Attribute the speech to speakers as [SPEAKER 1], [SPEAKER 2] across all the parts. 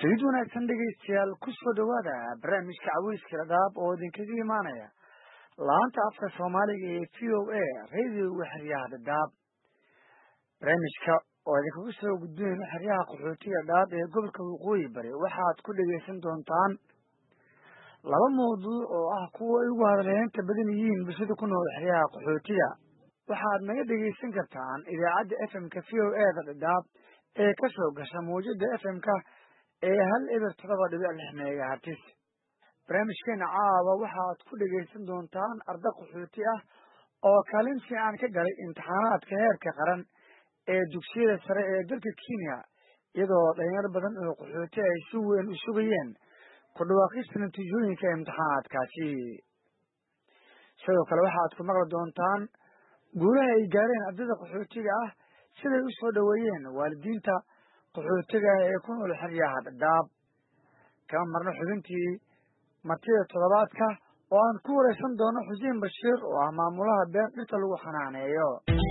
[SPEAKER 1] Fariid wanaagsan dhegeystayaal ku soo dhawaada barnaamijka caweyska radaab oo idinkaga imaanaya laanta afka Soomaaliga ee VOA radio xeryaha radaab. Barnaamijka oo idinkaga soo gudbinaya xeryaha qaxootiga radaab ee gobolka Waqooyi Bari waxaad ku dhageysan doontaan laba mowduuc oo ah kuwa ay ugu hadaleynta badan yihiin bulshada ku nool xeryaha qaxootiga. waxaad naga dhageysan kartaan idaacadda FM-ka VOA radaab ee ka soo gasha mowjada FM-ka ee 107.6 megahertz. barnaamijkeena caawa waxaad ku dhageysan doontaan arday qaxooti ah oo kaalin fiican ka galay imtixaanaadka heerka qaran ee dugsiyada sare ee dalka Kenya, iyadoo dhalinyaro badan oo qaxooti ay si weyn u sugayeen ku dhawaaqista natiijooyinka imtixaanaadkaasi. sidoo kale waxaad ku maqli doontaan guulaha ay gaareen ardayda qaxootiga ah siday u soo dhaweeyeen waalidiinta qaxootiga ee ku nool xeryaha radaab. kama marno xubintii martida toddobaadka oo aan ku wareysan doono Xuseen Bashiir oo ah maamulaha beer dhirta lagu xanaaneeyo.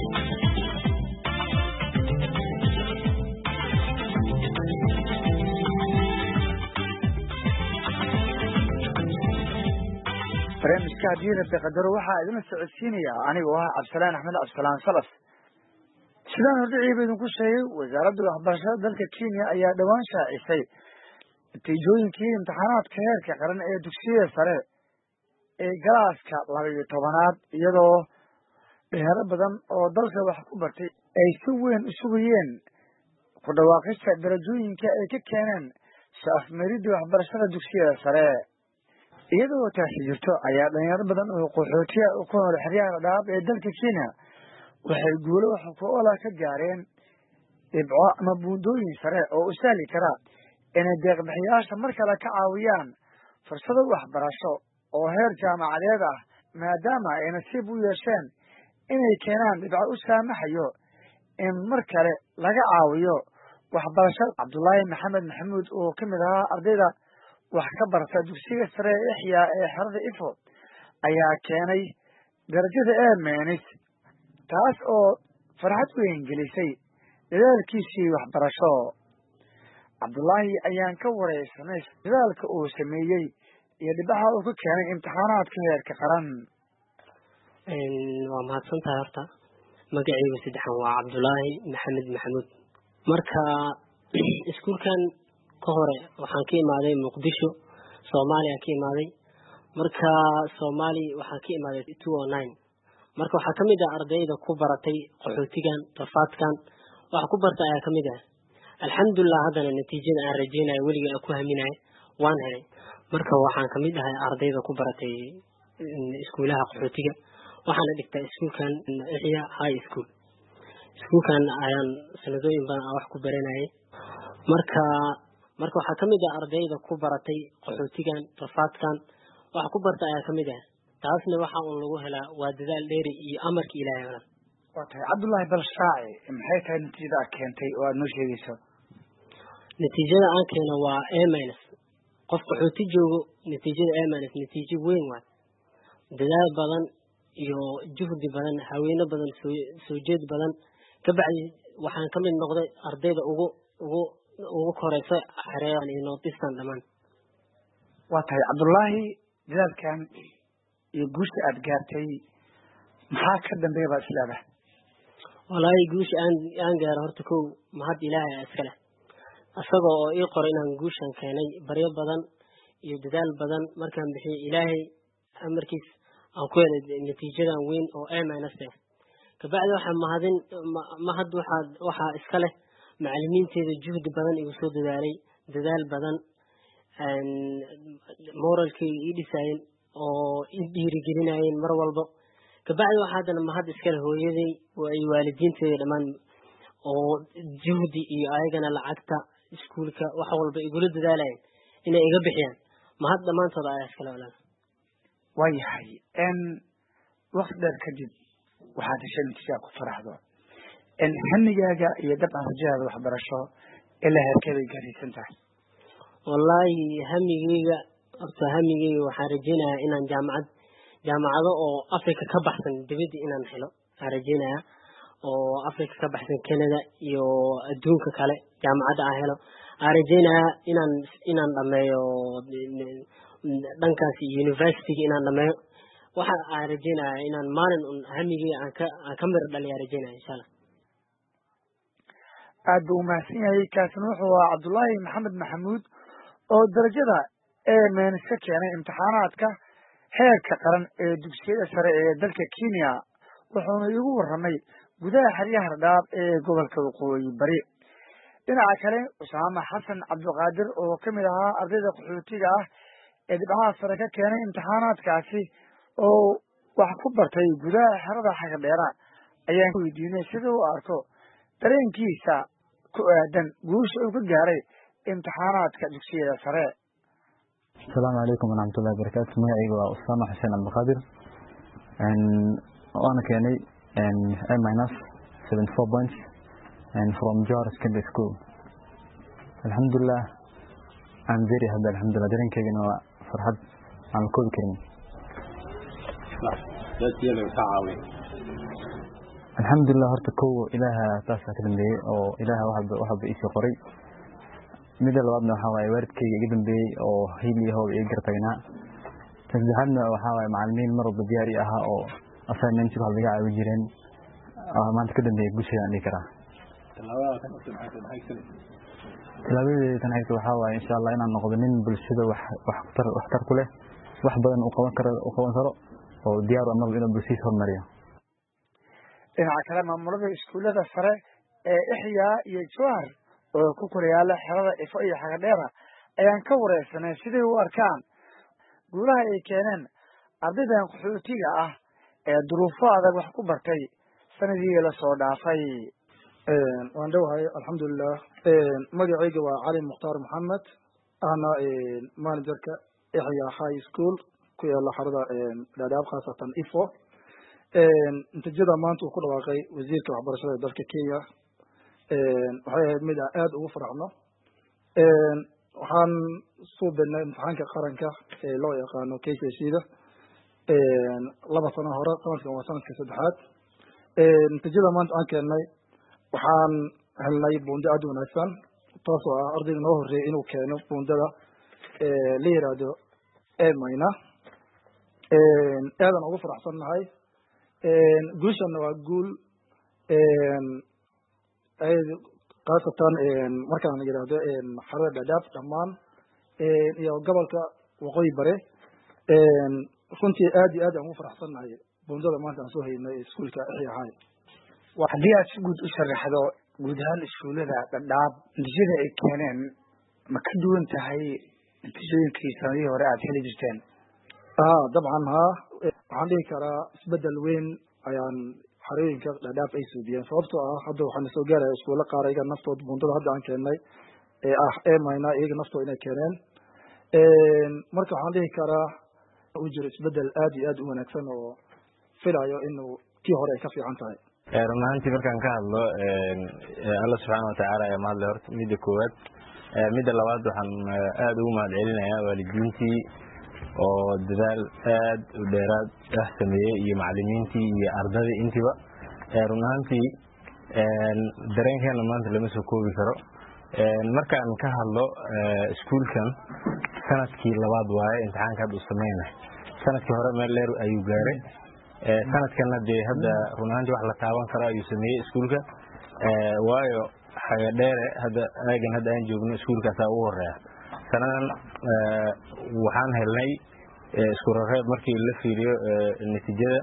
[SPEAKER 1] barnaamijka haddii rabbi qadaro waxaa idinla socodsiinaya anigoo ah Cabdisalaan Axmed Cabdisalaan Salas. sidaan hordhiciiba idinku sheegay, wasaaradda waxbarashada dalka Kenya ayaa dhawaan shaacisay natiijooyinkii imtixaanaadka heerka qaran ee dugsiyada sare ee galaaska 12aad, iyadoo dhalinyaro badan oo dalka wax ku bartay ay si weyn u sugayeen ku dhawaaqista darajooyinka ay ka keeneen saafmeridda waxbarashada dugsiyada sare. iyadoo taasi jirto ayaa dhalinyaro badan oo qaxootiga ku nool xeryaha radaab ee dalka Kenya waxay guulo wax ku ool ah ka gaareen dhibco ama buundooyin sare oo u sahli kara inay deeq-bixiyaasha mar kale ka caawiyaan fursado waxbarasho oo heer jaamacadeed ah, maadaama ay nasiib u yeesheen inay keenaan dhibco u saamaxayo in mar kale laga caawiyo waxbarashada. Cabdullaahi Maxamed Maxamuud oo ka mid ahaa ardayda wax ka barta dugsiga sare ee Ixyaa ee xerada Ifo ayaa keenay darajada A-, taas oo farxad weyn gelisay dadaalkiisii waxbarasho. Cabdullaahi ayaan ka wareysanay dadaalka uu sameeyey iyo dhibaha uu ka keenay imtixaanaadka heerka qaran.
[SPEAKER 2] waa mahadsantahay. horta magacaygu saddexan waa Cabdullaahi Maxamed Maxamuud. marka iskuulkan ka hore waxaan ka imaaday Muqdisho, Soomaaliya ka imaaday. marka Soomaali waxaan ka imaaday 2009. marka waxaa kamid ah ardayda ku baratay qaxootigan tafaadkan waxa ku bartay ayaa kamid ah. alxamdulillah haddana natiijada aan rajeynayo weliga ku haminayo waan helay. marka waxaan kamid ahay ardayda ku baratay iskuulaha qaxootiga, waxaana dhigtaa iskuulkan Ixyaa High School. iskuulkan ayaan sanadooyin badan wax ku baranayay. marka waxaa kamid ah ardayda ku baratay qaxootigan tafaadkan waxa ku bartay ayaa kamid ah. taasna waxa uu lagu helaa waa dadaal dheeri iyo amarka Ilaahay.
[SPEAKER 1] waa tahay Cabdullaahi Balshaaci, maxay tahay natiijada aad keentay oo aad noo sheegayso?
[SPEAKER 2] natiijada aan keeno waa A-. qof qaxooti joogo natiijada A-, natiijo weyn waa dadaal badan iyo juhdi badan, haweeno badan, soo jeed badan. kabacdi waxaan ka mid noqday ardayda ugu koreysa xeryahan iyo North-Eastern dhamaan.
[SPEAKER 1] waa tahay Cabdullaahi, dadaalkan iyo guusha aad gaartay maxaa ka dambeeya baad isleedahay?
[SPEAKER 2] wallaahi guusha aan gaaro horta kow mahad Ilaahay iska leh, asagoo oo ii qoray inaan guushan keenay. baryo badan iyo dadaal badan markaan bixiyay, Ilaahay amarkiis aan ku helay natiijadan weyn oo A-. kabacdi waxaan mahad waxaa iska leh macallimiinteeda juhdi badan igu soo dadaalay, dadaal badan, moralkayga ii dhisaayeen oo ii dhiirigelinayeen mar walba. kabacdi waxaa haddana mahad iska leh hooyaday oo ay waalidiinteeda dhammaan oo juhdi iyo ayagana lacagta iskuulka wax walba igula dadaalayeen inay iga bixiyaan. mahad dhammaantood ayaa iskale walaal.
[SPEAKER 1] waayahay waqti dheer kadib waxaad heshay natiija ku faraxdo. hamigaaga iyo dabcan rajadaada waxbarasho ilaa heerkee bay gaaraysan tahay?
[SPEAKER 2] wallaahi hamigayga waxaan rajeynayaa inaan jaamacado oo Afrika ka baxsan dibadda inaan helo aan rajeynayaa, oo Afrika ka baxsan Canada iyo adduunka kale jaamacadda aan helo aan rajeynaya inaan dhameeyo dhankaas university inaan dhameeyo waxa aan rajeynaya inaan maalin hamigii aan ka mir dhaliya rajeynaya insha Allah
[SPEAKER 1] aad buu mahadsan yahay kaasna wuxuu ahaa Cabdullaahi Maxamed Maxamuud oo darajada A- ka keenay imtixaanaadka heerka qaran ee dugsiyada sare ee dalka Kenya wuxuuna igu warramay gudaha xeryaha Dhadhaab ee gobolka Waqooyi Bari dhinaca kale Usaama Xasan Cabdiqaadir oo kamid ahaa ardayda qaxootiga ah ee dhibcaha sare ka keenay imtixaanaadkaasi oo wax ku bartay gudaha xerada Xagadheera ayaan weydiinay sida uu arko dareenkiisa ku aadan guusha uu ka gaaray imtixaanaadka dugsiyada sare.
[SPEAKER 3] السلام عليكم ورحمة الله وبركاته. magacayga waa Usaama Xasan Cabdiqaadir waana keenay A-74 points from Johor Secondary School. Alhamdulillah, I'm very happy. Alhamdulillah, dareenkaygana waa farxad aan koobi karin. Alhamdulillah, horta kow ilaaha taas ka dambeeyay oo ilaaha waxa ii soo qoray. mida labaadna waxa waaye waalidkayga iga dambeeyay oo hiiliyahooda iga gartaynaa saddexaadna waxa waaye macallimiin mar walba diyaar ii ahaa oo assignment wax laga caawin jireen maanta ka dambeeyay bulshada aan dhihi karaa talaabada tan hayso waxa waaye insha Allah inaan noqdo nin bulshada wax tar ku leh wax badan u qaban karo oo diyaar u noqdo inuu bulshada horumariyo
[SPEAKER 1] dhinaca kale maamulada iskuulada sare ee Ihya iyo Jowhar oo ku koreeyala xerada Ifo iyo Xagadheera ayaan ka wareysanay sidii u arkaan guulaha ay keeneen ardaydan qaxootiga ah ee duruufo adag wax ku bartay sanadii la soo dhaafay
[SPEAKER 4] waan dhawahay alxamdulillah magacayga waa Cali Mukhtaar Maxamed ana managerka Ihya High School ku yaala xerada Dhadhaab khaasatan Ifo natiijada maanta uu ku dhawaaqay wasiirka waxbarashada dalka Kenya waxay ahayd mid aad ugu faraxno waxaan soo bennay imtixaanka qaranka ee loo yaqaano KCSE-da laba sano hore sanadkan waa sanadka saddexaad natiijada maanta aan keennay waxaan helnay buundo aad u wanaagsan taasoo ah ardayga noo horreeyay inuu keeno buundada la yiraahdo A-. aadan ugu faraxsannahay guushanna waa guul khaasatan markaan yiraahdo xerada Dhadhaab dhammaan iyo gobolka Waqooyi Bari runtii aad iyo aad aan ugu faraxsannahay buundada maanta aan soo haynay iskuulka Ihya High.
[SPEAKER 1] haddii aad si guud u sharaxdo guud ahaan iskuulada Dhadhaab natiijada ay keeneen ma ka duwan tahay natiijooyinkii sanadihii hore aad heli jirteen?
[SPEAKER 4] dabcan waxaan dhihi karaa isbedel weyn ayaan xarooyinka Dhadhaab ay suubiyeen sababtoo ah hadda waxaan soo gaaraya iskuulo qaar iyaga naftooda buundada hadda aan keennay ee ah A- iyaga naftooda inay keeneen marka waxaan dhihi karaa uu jiro isbedel aad iyo aad u wanaagsan oo filayo inuu kii hore ay ka fiican tahay
[SPEAKER 3] run ahaantii markaan ka hadlo Allah subxaana watacaala ayaa mahadle horta midda koowaad midda labaad waxaan aad ugu mahad celinayaa waalidiintii oo dadaal aad u dheeraad ah sameeyay iyo macallimiintii iyo ardadii intiba run ahaantii dareenkeena maanta lama soo koobi karo markaan ka hadlo iskuulkan sanadkii labaad waaye imtixaanka hadda u sameynay sanadkii hore meel dheer ayuu gaaray sanadkana dee hadda run ahaantii wax la taaban karo ayuu sameeyey iskuulka waayo Xagadheere hadda aagan hadda aan joogno iskuulkaasaa ugu horeeya sanadan waxaan helnay isku rareeb markii la fiiriyo natiijada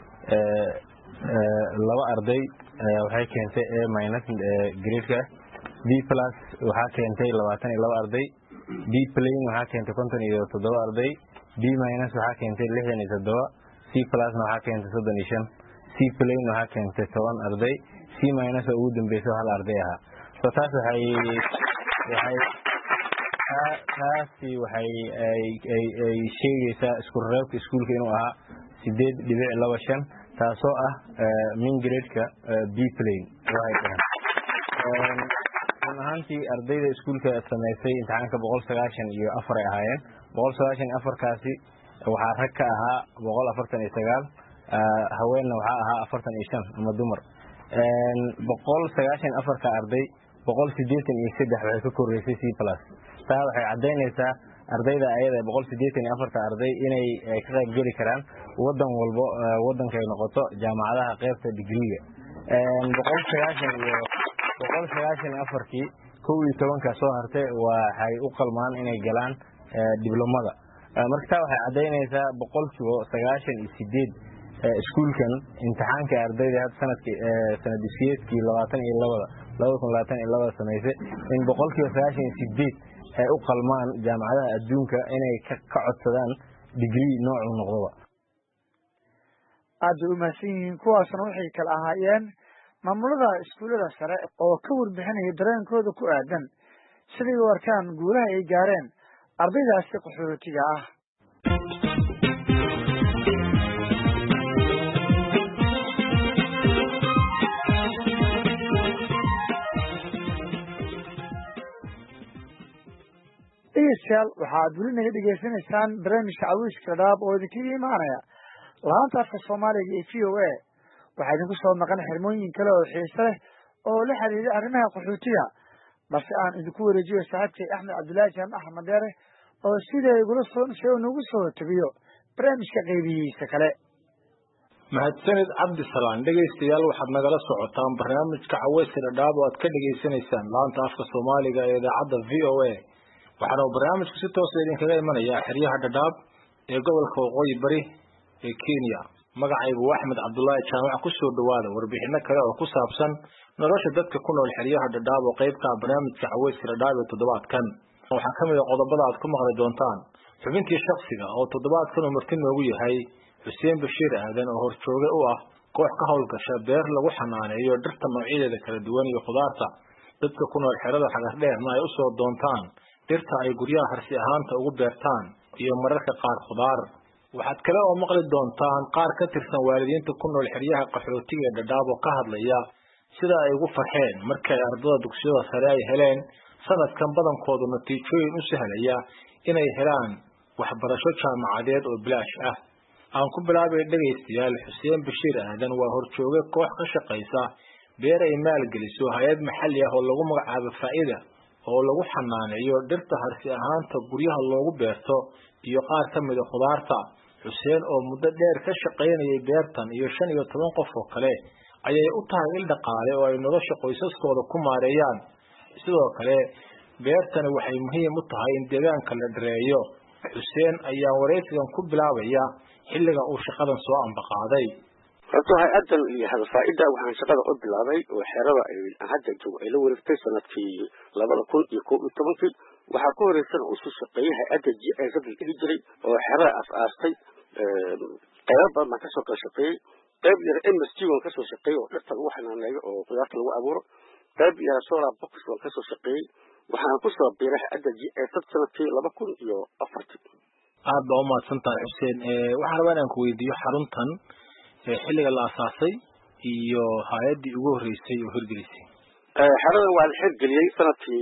[SPEAKER 3] laba arday waxay keentay A- grade-ka B+ waxaa keentay 22 arday B plain waxaa keentay 57 arday B- waxaa keentay 67 C+ waxaa keentay 35 C plain waxaa keentay 10 arday C- ugu dambeysay hal arday ahaa so taas waxay ay sheegaysaa isku reebka iskuulka inuu ahaa 8.25 taasoo ah min grade-ka B plain run ahaantii ardayda iskuulka samaysay imtixaanka 194 ay ahaayeen 194kaasi waxaa rag ka ahaa 149 haweenna waxaa ahaa 45 ama dumar 194 arday 183 waxay ka koreysay C+ taa waxay cadeynaysaa ardayda ayada 184 arday inay ka qayb gali karaan wadan walba wadanka ay noqoto jaamacadaha qaybta digriga 194kii 11 ka soo hartay waxay u qalmaan inay galaan diblomada marka taa waxay cadeynaysaa 98 iskuulkan imtixaanka ardayda had sanadkii 2022 sameysay in 98 ay u qalmaan jaamacadaha adduunka inay ka codsadaan degree nooc noqdo
[SPEAKER 1] aad u mahadsanyihiin kuwaasna waxay kala ahaayeen maamulada iskuulada sare oo ka warbixinaya dareenkooda ku aadan siday u arkaan guulaha ay gaareen ardaydaasi qaxootiga ah dhegeystayaal waxaad weli naga dhegeysanaysaan barnaamijka cawiiska dhadhaab oo idinkaga imaanaya laanta afka soomaaliga ee v o a waxaa idinku soo maqan xirmooyin kale oo xiise leh oo la xiriira arrimaha qaxootiga balse aan idinku wareejiyo saaxiibkay axmed cabdullaahi jaamac axmed dheere oo siday nagu soo tabiyo barnaamijka qaybihiisa kale
[SPEAKER 5] mahadsanid cabdisalaan dhegaystayaal waxaad nagala socotaan barnaamijka caweyska dhadhaab oo aad ka dhegaysanaysaan laanta afka soomaaliga ee idaacadda v o a waxaana barnaamijku si toosa idinkaga imanayaa xeryaha dhadhaab ee gobolka waqooyi bari ee Kenya magacaygu waa Axmed Cabdullaahi Jaamac ku soo dhawaada warbixino kale oo ku saabsan nolosha dadka ku nool xeryaha dhadhaab oo qayb ka ah barnaamijka caweyska dhadhaab ee toddobaadkan waxaa kamid ah qodobada aad ku maqli doontaan xubintii shakhsiga oo toddobaadkan uu marti noogu yahay Xuseen Bashiir Aadan oo horjooge u ah koox ka howlgasha beer lagu xanaaneeyo dhirta noocyadeeda kala duwan iyo khudaarta dadka ku nool xerada xagar dheerna ay u soo doontaan dhirta ay guryaha harsi ahaanta ugu beertaan iyo mararka qaar khudaar waxaad kale oo maqli doontaan qaar ka tirsan waalidiinta ku nool xeryaha qaxootiga ee dhadhaab oo ka hadlaya sida ay ugu farxeen markay ardada dugsiyada sare ay heleen sanadkan badankoodu natiijooyin u sahlaya inay helaan waxbarasho jaamacadeed oo bilaash ah aan ku bilaabay dhegaystayaal Xuseen Bashiir Aadan waa horjooge koox ka shaqeysa beer ay maalgeliso hay'ad maxalli ah oo lagu magacaabo Faa'iida oo lagu xanaaneeyo dhirta harsi ahaanta guryaha loogu beerto iyo qaar ka mid ah khudaarta Xuseen oo muddo dheer ka shaqeynayay beertan iyo 15 qof oo kale ayay u tahay il dhaqaale oo ay nolosha qoysaskooda ku maareeyaan sidoo kale beertani waxay muhiim u tahay in deegaanka la dhareeyo Xuseen ayaa wareysigan ku bilaabaya xilliga uu shaqadan soo ambaqaaday
[SPEAKER 6] horta hay-adan iyo Faa'iida waxaan shaqada u bilaabay oo xerada ay hadda joogo ay la wareegtay sanadkii 2011 waxaa ku horeeysan uu soo shaqeeyay hay-adda GIZ la jiray oo xerada asaastay qayb badan ma ka soo shaqeeyay qayb yar MSG oo ka soo shaqeeyay oo dhirta lagu xanaaneeyo oo khudaarta lagu abuuro qayb yar solar box oo ka soo shaqeeyay waxaan ku soo biiray hay-adda GIZ sanadkii 2004
[SPEAKER 5] aad baa u mahadsantahay Xuseen waxaan rabaa inaan ku weydiiyo xaruntan xilliga la asaasay iyo hay'adii ugu horeysay oo hirgelisay
[SPEAKER 6] xarada waa la hirgeliyay sanadkii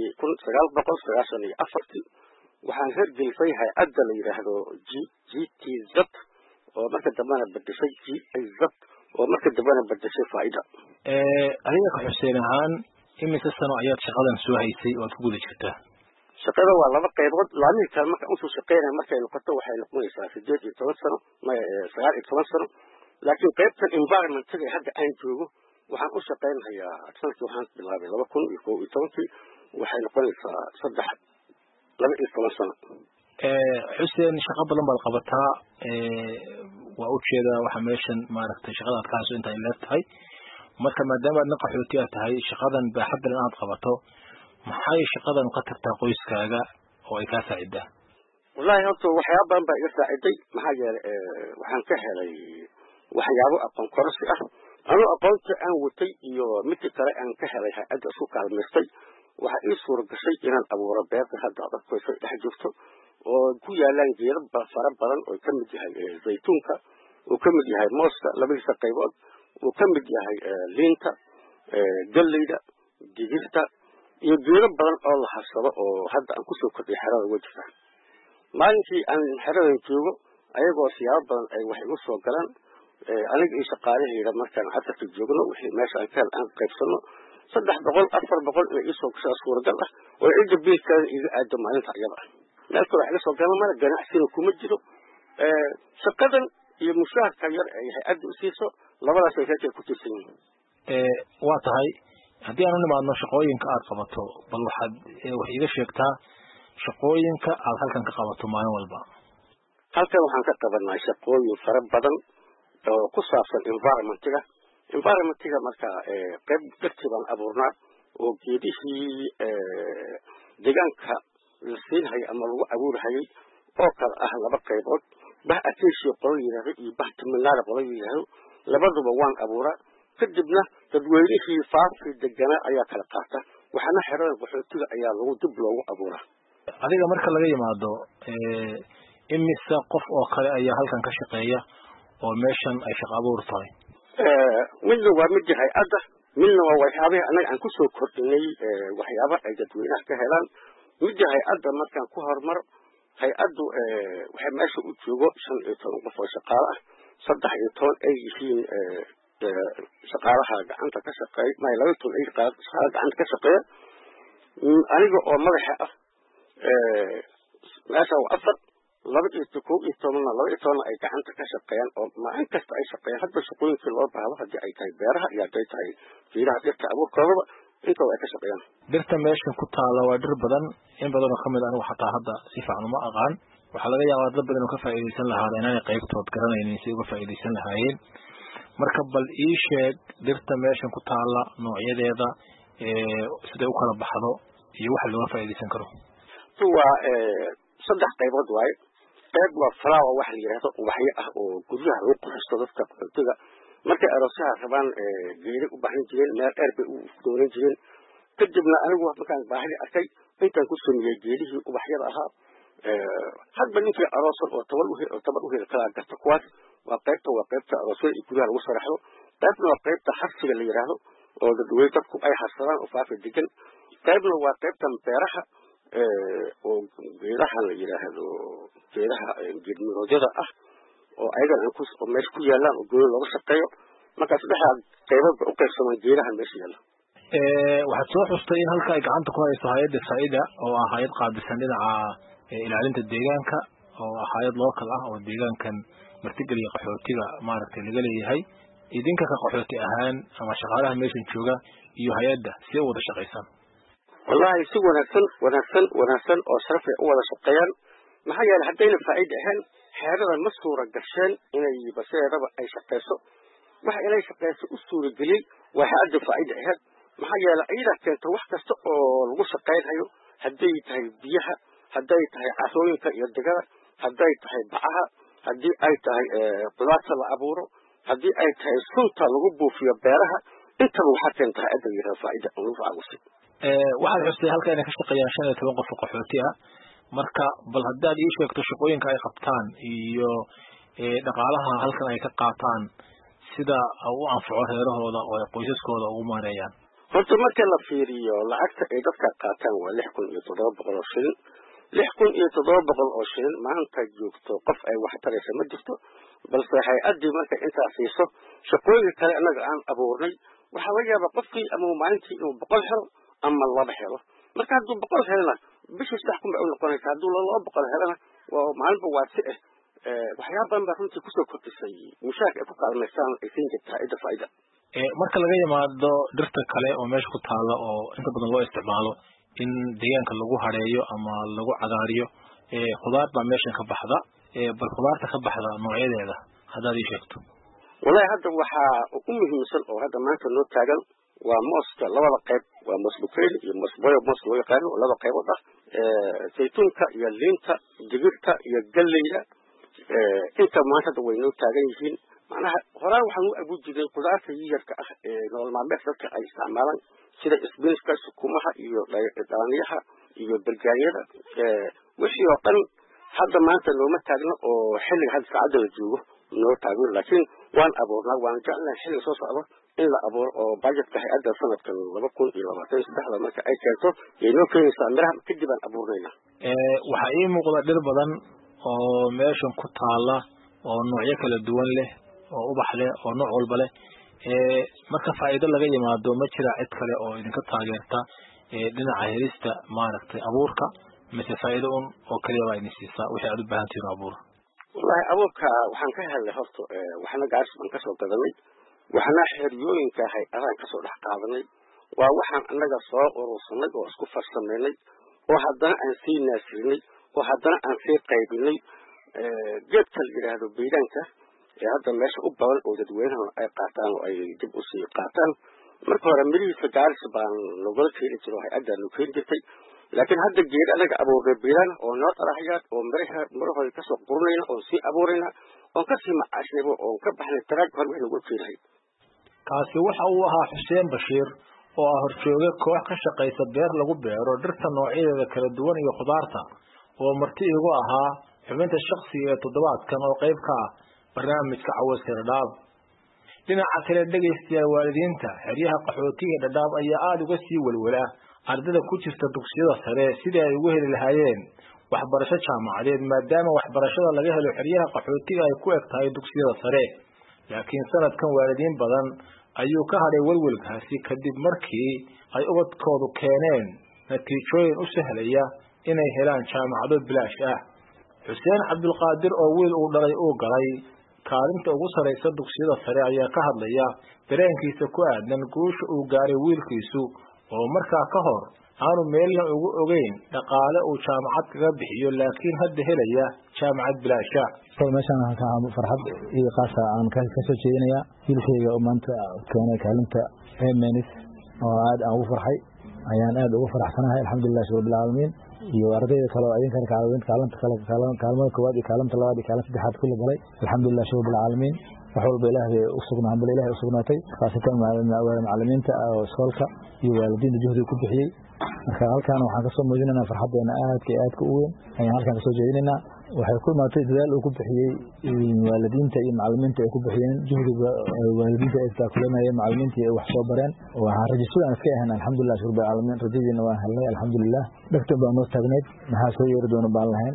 [SPEAKER 6] 1994 waxaan hirgelisay hay-adda la yiraahdo GTZ oo marka dambana bedeshay GIZ oo marka dambana bedeshay Faa'iida
[SPEAKER 5] adiga Xuseen ahaan imise sano ayaad shaqadan soo haysay oo aad ku guda jirtaa
[SPEAKER 6] shaqada waa laba qaybood laamiga kale marka uu soo shaqeynay markay noqoto waxay noqonaysaa 18 sano ma 19 sano laakiin qaybta environment-ka hadda aan joogo waxaan u shaqeynayaa sanadkii waxaan bilaabay 2011 waxay noqonaysaa 12 sano
[SPEAKER 5] Xuseen shaqo badan baad qabataa waa u jeedaa waxa meeshan maaragtay shaqada aad ka hayso inta ay leedahay marka maadaama aad qaxooti tahay shaqadan baaxaddan aad qabato maxay shaqadan ka tartaa qoyskaaga oo ay ka saacidaa
[SPEAKER 6] wallahi horta waxyaabo badan baa iga saaciday maxaa yeelay waxaan ka helay waxyaabo aqoon kororsi ah anoo aqoonta aan watay iyo mid kale aan ka helay hay'adda isku kaalmaystay waxa ii suura gashay inaan abuuro beerta hadda dadku ay dhex joogto oo ku yaalaan geedo fara badan oo ka mid yahay zaytuunka oo ka mid yahay mooska labadiisa qaybood oo ka mid yahay liinta galleyda digirta iyo geedo badan oo la harsado oo hadda aan ku soo kordhiyay xerada wajifka maalinkii aan xeradan joogo ayagoo siyaabo badan ay wax igu soo galaan aniga iyo shaqaalahayda markaan casarka joogno wixii meesha aan ka hel aan qaybsano 300 400 inay isoo gashaa suuragal ah oo cidda biilkeeda iga aado maalinta iyada ah meel kale wax iga soo gala mara ganacsina kuma jiro shaqadan iyo mushaharka yar ay hay-adda u siiso labadaas ay reerka ku tirsan yihiin
[SPEAKER 5] waa tahay haddii aan u nimaadno shaqooyinka aad qabato bal waxaad wax iga sheegtaa shaqooyinka aad halkan ka qabato maalin walba
[SPEAKER 6] halkan waxaan ka qabanaa shaqooyin fara badan oo ku saabsan environmentiga marka qayb dartii baan abuurnaa oo geedihii deegaanka la siinhayay ama lagu abuurhayay oo kale ah laba qaybood bah acacia qolo yidhaahdo iyo bah taminaara qolo yidhaahdo labaduba waan abuuraa kadibna dadweynihii faafkii deganaa ayaa kala qaata waxaana xerada qaxootiga ayaa lagu dib loogu abuuraa
[SPEAKER 5] adiga marka laga yimaado imise qof oo kale ayaa halkan ka shaqeeya oo meeshan ay shaqo abuur tahay
[SPEAKER 6] midna waa midii hay-adda midna waa waxyaabihii annaga aan kusoo kordhinay waxyaaba ay dadweynaha ka helaan midii hay-adda markaan ku horumar hay-addu waxay meesha u joogo 15 qof oo shaqaale ah 13 ay yihiin shaqaalaha gacanta ka shaqeeya ma 12 ay shaqaalaha gacanta ka shaqeeya aniga oo madaxa ah meesha waa 4 12 ay gacanta ka shaqeeyaan oo maalin kasta ay shaqeeyaan hadba shaqooyinkii loo baahdo haddii ay tahay beeraha iyo hadday tahay fiiraha dhirta abuurkoodaba intaba ay ka shaqeeyaan
[SPEAKER 5] dhirta meeshan ku taala waa dhir badan in badanoo kamid anigu xataa hadda si fiican uma aqaan waxaa laga yaabaa dad badan oo ka faa'iidaysan lahaada inaanay qaybtood garanaynin si uga faa'iidaysan lahaayeen marka bal ii sheeg dhirta meeshan ku taala noocyadeeda siday u kala baxdo iyo waxa looga faa'iidaysan karo
[SPEAKER 6] waa 3 qaybood waaye qayb waa flower waxa la yiraahdo ubaxyo ah oo guryaha lagu qurxisto dadka qaxootiga markay aroosaha rabaan geedo u baahan jireen meel dheer bay u dooran jireen kadibna anigu markaan baahdi arkay intaan ku sameeyay geedihii ubaxyada ahaa hadba ninkii aroosan oo tabar u heli kala garta kuwaas waa qaybta aroosada iyo guryaha lagu saraxdo qaybna waa qaybta xarsiga la yiraahdo oo dadku ay harsadaan oo faafi degan qaybna waa qaybtan beeraha oo geedaha la yiraahdo geedaha geedmiroodyada ah oo ayagan oo meesha ku yaalaan oo guryo looga shaqeeyo marka saddexda qaybood u qaybsamaan geedaha meesha yaala
[SPEAKER 5] waxaad soo xustay in halka ay gacanta ku hayso hay'adda Saida oo ah hay'ad qaabilsan dhinaca ilaalinta deegaanka oo ah hay'ad local ah oo deegaankan martigeliya qaxootiga maaragtay laga leeyahay idinka ka qaxooti ahaan ama shaqaalaha meeshan jooga iyo hay'adda si wada shaqeeysan
[SPEAKER 6] wallahi si wanaagsan oo sharaf u wada shaqeeyaan maxaa yeelay haddayna faa'iido ahaan xeerada ma suura gasheen inay baseedaba ay shaqeyso waxa inay shaqeyso u suura geliyay waa hay'adda faa'iido ahaan maxaa yeelay ayada keento wax kasta oo lagu shaqeynayo hadday tahay biyaha hadday tahay casooyinka iyo degada hadday tahay bacaha haddii ay tahay qudaarta la abuuro haddii ay tahay sunta lagu buufiyo beeraha intaba waxaa keenta hay'adda yiraahdo faa'iido oo lagu faa'iideysto
[SPEAKER 5] waxaad xustay halka inay ka shaqeeyaan 15 qof oo qaxooti ah marka bal haddaad ii sheegto shaqooyinka ay qabtaan iyo dhaqaalaha halkan ay ka qaataan sida u anfaco reerahooda oo ay qoysaskooda ugu maareeyaan
[SPEAKER 6] horta marka la fiiriyo lacagta ay dadka qaataan waa 6,700 oo shilin 6,700 oo shilin maanta joogto qof ay wax taraysa ma jirto balse hay-addii marka intaa siiso shaqooyinka kale annaga aan abuurnay waxaa laga yaabaa qofkii ama maalintii inuu 100 helo ama 2 helo marka hadduu 100 helana bishii 6 kun bay u noqonaysaa hadduu 200 helana waa maalinba waa si waxyaaba badan baa runtii kusoo kordhisay mushaarka ay ku kaalmaystaan ay siin jirtaa hay'adda faa'iida
[SPEAKER 5] marka laga yimaado dhirta kale oo meesha ku taala oo inta badan loo isticmaalo in deegaanka lagu hareeyo ama lagu cagaariyo khudaar baa meeshan ka baxda bal khudaarta ka baxda noocyadeeda haddaad ii sheegto
[SPEAKER 6] wallahi hadda waxaa ugu muhiimsan oo hadda maanta noo taagan waa mooska labada qayb waa moos bukeyn iyo moos boyo moos loo yaqaano laba qaybood ah saytuunka iyo liinta digirta iyo galleyda inta maanta hadda way noo taagan yihiin macnaha horaan waxaan u abuur jiray khudaarta yarka ah nolol maalmeedka dadka ay isticmaalaan sida isbinishka sukumaha iyo dhaaniyaha iyo bergaariyada wixii oo dhan hadda maanta nooma taagno oo xilliga hadda saacadda la joogo noo taagno laakiin waan abuurnaa waan jeclahay xilliga soo socdo in la abuuro oo budgetka hay-adda sanadkan 2023 marka ay keento yay noo keenaysaa miraha kadib aan abuurnaynaa
[SPEAKER 5] waxaa ii muuqda dhir badan oo meeshan ku taala oo noocyo kala duwan leh oo ubax leh oo nooc walba leh marka faa'iido laga yimaado ma jira cid kale oo idinka taageerta dhinaca helista maaragtay abuurka mise faa'iido oo kaliya baa idin siisaa wixii aad u baahan tihiin abuur
[SPEAKER 6] wallahi abuurka waxaan ka helnay horta waxna gaars baan kasoo gadanay waxna xeryooyinka hay-adaan kasoo dhex qaadanay waa waxaan annaga soo urursanay oo isku farsamaynay oo haddana aan sii naasirinay oo haddana aan sii qaybinay geedka la yidhaahdo baydaanka hadda meesha u badan oo dadweynaha ay qaataan oo ay dib usii qaataan marka hore mirihiisa gaaris baan nogala keeni jiro hay-addaa noo keeni jirtay laakiin hadda geed anaga abuurnay bilan oo noo dalahayaad oo marahooda kasoo qurinayna oon sii abuurayna oon kasii macaashnayba oon ka baxnay daraag hor wax nagu keenahay
[SPEAKER 5] kaasi waxa uu ahaa Xuseen Bashiir oo ah horjooge koox ka shaqaysa beer lagu beero dhirta noocyadeeda kala duwan iyo khudaarta oo marti igu ahaa xubinta shakhsiga ee toddobaadkan oo qayb ka ah barnaamijka Cawayska Dhadhaab dhinaca kale dhageystayaal waalidiinta xeryaha qaxootiga Dhadhaab ayaa aad uga sii walwala ardayda ku jirta dugsiyada sare sidii ay ugu heli lahaayeen waxbarasho jaamacadeed maadaama waxbarashada laga helo xeryaha qaxootiga ay ku eg tahay dugsiyada sare laakiin sanadkan waalidiin badan ayuu ka hadhay walwalkaasi kadib markii ay ubadkoodu keeneen natiijooyin u sahlaya inay helaan jaamacado bilaash ah Xuseen Cabdulqaadir oo wiil uu dhalay uu galay kaalinta ugu sareysa dugsiyada sare ayaa ka hadlaya dareenkiisa ku aadan guusha uu gaaray wiilkiisu oo markaa ka hor aanu meelna ugu ogeyn dhaqaale uu jaamacad kaga bixiyo laakiin hadda helaya jaamacad bilaasha
[SPEAKER 7] meeshaan waxaan farxad iyo qaas aan ka soo jeedinaya wiilkayga oo maanta keenay kaalinta MNS oo aad aan ugu farxay ayaan aad ugu faraxsanahay alxamdulillaah rabbil caalamiin iyo ardayda kale oo idinka kaalmada koowaad iyo kaalinta labaad iyo kaalinta saddexaad kulli galay alxamdulillaah rabbil caalamiin wax walba ilaahay u sugnaatay khaasatan macallimiinta oo iskoolka iyo waalidiinta juhdiga ku bixiyay marka halkaan waxaan kasoo muujinaynaa farxadeena aadka u weyn ayaan halkaan kasoo jeedinaynaa waxay ku imaatay dadaal uu ku bixiyey waalidiinta iyo macallimiinta ay ku bixiyeen juhdiga waalidiinta ay taakulanayeen macallimiinta ay wax soo bareen waxaan rajistaan iska ahayn alxamdulillaah rabbil caalamiin rajadiina waan helnay alxamdulillaah dhagta baa noo taagneyd maxaa soo yeeri doona baan lahayn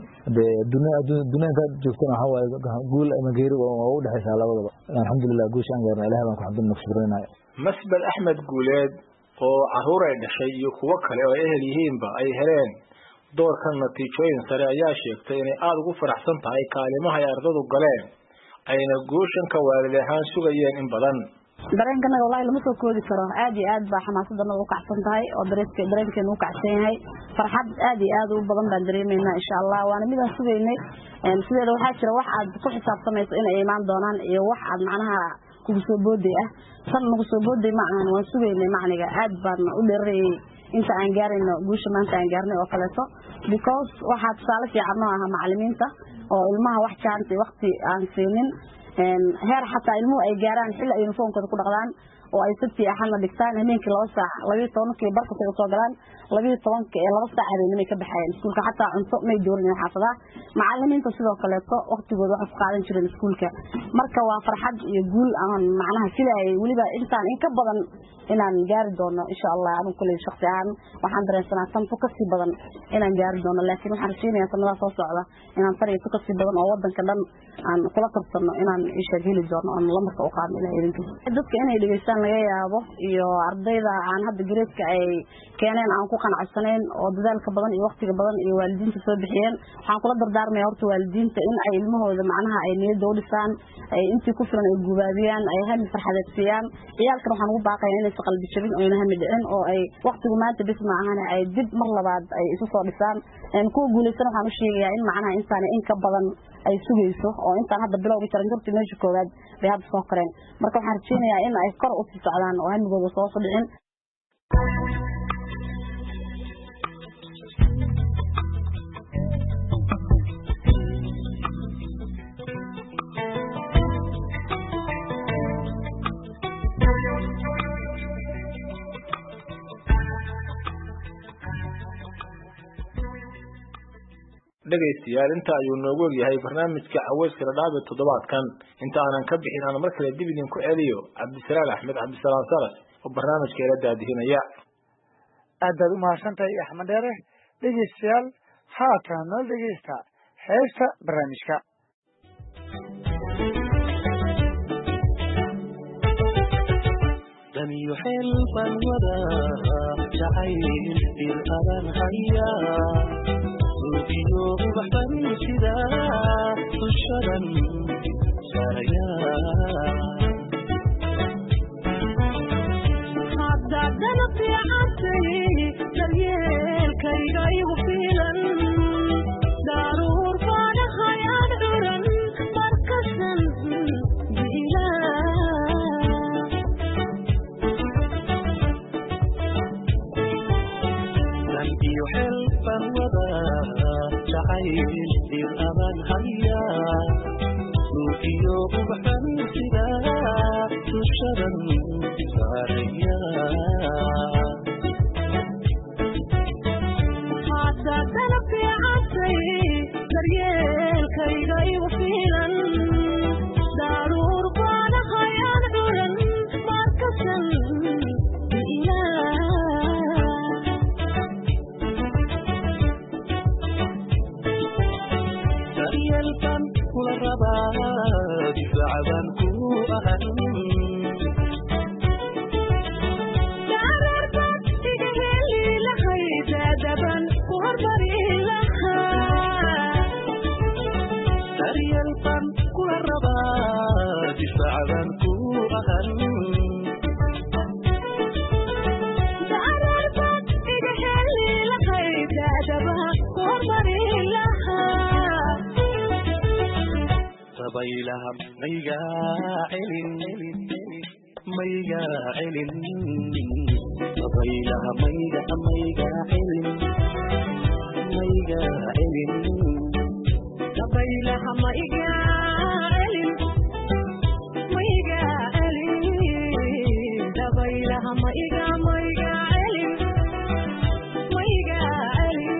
[SPEAKER 7] dunia intaad joogtana waxaa waaye guul ama geeri waa u dhexaysaa labadaba alxamdulillaah guusha aan gaarna ilahay baan ku xamdin naqsibrinaya
[SPEAKER 5] Masbad Axmed Guuleed oo caruur ay dhashay iyo kuwo kale oo ehel yihiinba ay heleen doorkan natiijooyin sare ayaa sheegtay inay aad ugu faraxsan tahay kaalimaha ay ardadu galeen ayna guushan ka waalid ahaan sugayeen in badan
[SPEAKER 8] dareenkanaga wallahi lama soo koodi karo aad iyo aad baa xamaasadana u kacsan tahay oo dareenkeenu u kacsan yahay farxad aad iyo aad u badan baan dareemaynaa insha Allah waana midaan sugaynay sideeda waxaa jira wax aad ku xisaabtamayso in ay imaan doonaan iyo wax aad macnaha kugu soo booday ah san nagu soo booday macaan waan sugaynay macniga aad baan u dheereeyay inta aan gaarayno guusha maanta aan gaarnay oo kaleeto because waxa tusaale fiican oo ah macallimiinta oo ilmaha wax jaanta waqti aan siinin heer xataa ilmuhu ay gaaraan xilli ay uniformkooda ku dhaqdaan oo ay sabti axadna dhigtaan habeenkii 2 saac 12 barka ay soo galaan 12 ee 2 saac habeenimo ka baxayaan iskuulka xataa cunto may doorin xaafada macallimiinta sidoo kale waqtigooda wax ku qaadan jireen iskuulka marka waa farxad iyo guul aan macnaha filaayay waliba intaan in ka badan inaan gaari doono insha Allah aan kulli shakhsi aan waxaan dareensanahay tan ka badan inaan gaari doono laakiin waxaan rajaynayaa sanada soo socda inaan fariiqo ka badan oo wadanka dhan aan kula tartano inaan isha heli doono aan la marka u qaadno ilaa idinka dadka inay dhageystaan laga yaabo iyo ardayda aan hadda gareedka ay keeneen aan ku qanacsaneyn oo dadaalka badan iyo waqtiga badan iyo waalidiinta soo bixiyeen waxaan kula dardaarmayaa horta waalidiinta in ay ilmahooda macnaha ay niyada u dhisaan ay intii ku filan ay gubaabiyaan ay hal farxadeed siiyaan ciyaalkan waxaan ugu baaqayaa inay qalbi jabin oo inaha midcin oo ay waqtigu maanta bis ma ahan ay dib mar labaad ay isu soo dhisaan ku guuleysan waxaan u sheegayaa in macnaha intaan in ka badan ay sugayso oo intaan hadda bilowga jaranjartii meesha koowaad bay hadda soo koreen marka waxaan rajaynayaa in ay kor u sii socdaan oo hamigooda soo dhicin
[SPEAKER 5] dhageystayaal inta ayuu noogu ogyahay barnaamijka Cawayska Dhadhaab ee toddobaadkan inta aanan ka bixin aan mar kale dib idin ku celiyo Cabdisalaam Axmed Cabdisalaam Salas oo barnaamijka ila daadihinaya
[SPEAKER 1] aad u mahadsantahay Axmed Dheere dhageystayaal haatan noo dhageysta heesta barnaamijka
[SPEAKER 9] يحب الودى جعيل الأبان هيا وبيوم بحبن سدا تشرا سريا
[SPEAKER 10] عددنا في عسي سريال كي غيب فيلا دارور فانا خيال عرن مركزا بإله
[SPEAKER 9] يحب الوضع جعيل الأمان هيا وكيوب بحن سدا تشرا ساريا
[SPEAKER 10] عددنا في عسي سريال كي غيب فيلا دارور فانا خيال عرن مركزا بإله
[SPEAKER 9] يلقن كل الرباب دفعبا كوأهن
[SPEAKER 10] دارربت تجهلي لخيت أدبا وهربري لها
[SPEAKER 9] يلقن كل الرباب دفعبا كوأهن
[SPEAKER 10] دارربت تجهلي لخيت أدبا وهربري لها
[SPEAKER 9] طبيلها ميقا علن ميقا علن طبيلها ميقا علن ميقا علن
[SPEAKER 10] طبيلها ميقا علن ميقا علن طبيلها ميقا علن ميقا علن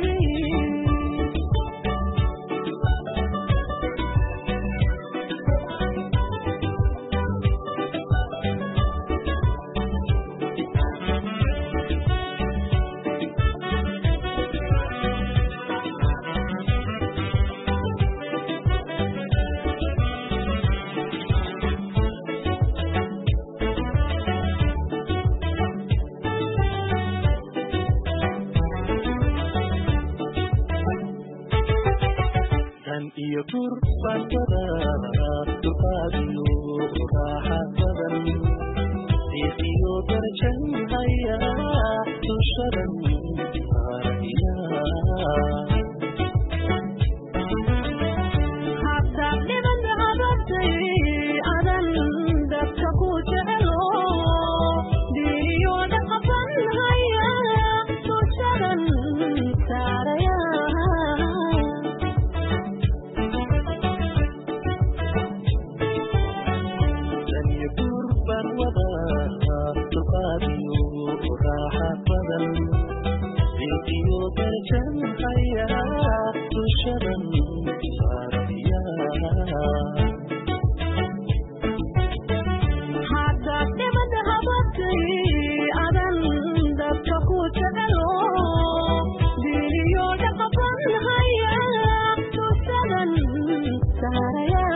[SPEAKER 9] يطر فانتظى تقابل راحة بدن يسيو درجن هيا تشرا هيا
[SPEAKER 10] حتى لمن عبدتي أذن دبتكو تعلو ديو دقفن هيا تشرا ساريا
[SPEAKER 9] تقابل راحة بدن يسيو درجن هيا تشرا هيا
[SPEAKER 10] حتى لمن عبدتي أذن دبتكو تعلو ديو دقفن هيا تشرا ساريا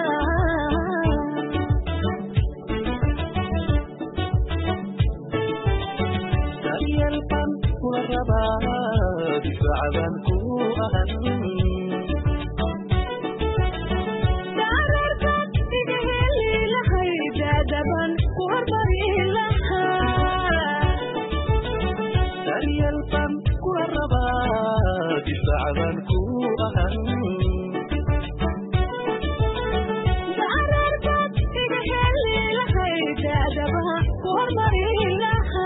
[SPEAKER 9] يلقن والرباب دفعبا كوأهن
[SPEAKER 10] دارربت تجهلي لخيت أدبا وهربري لها
[SPEAKER 9] يلقن والرباب دفعبا كوأهن
[SPEAKER 10] دارربت تجهلي لخيت أدبا وهربري لها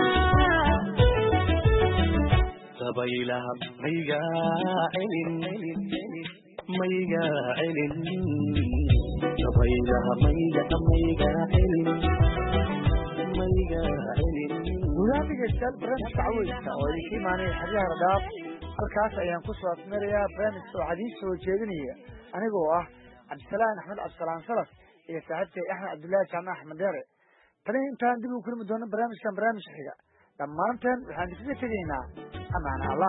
[SPEAKER 9] طبيلها ميقا علن ميقا علن طبيلها ميقا علن ميقا علن
[SPEAKER 1] wadaadagaystayaal barnaamijka caweyska oo idinka imaanaya xeryaha radhaab halkaas ayaan ku soo afmarayaa barnaamijka waxaa idiin soo jeedinaya anigoo ah cabdisalaan axmed cabdisalaan salaf iyo saaxiibkay axmed cabdullaahi jaamac axmed deere tani intaan dib ugu kulmi doono barnaamijkan barnaamijka xiga dhammaanteen waxaan idinkaga tegaynaa amaana allah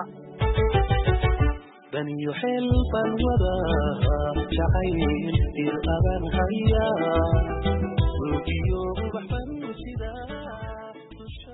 [SPEAKER 9] بن يحب الوضع جعيل الأبان هيا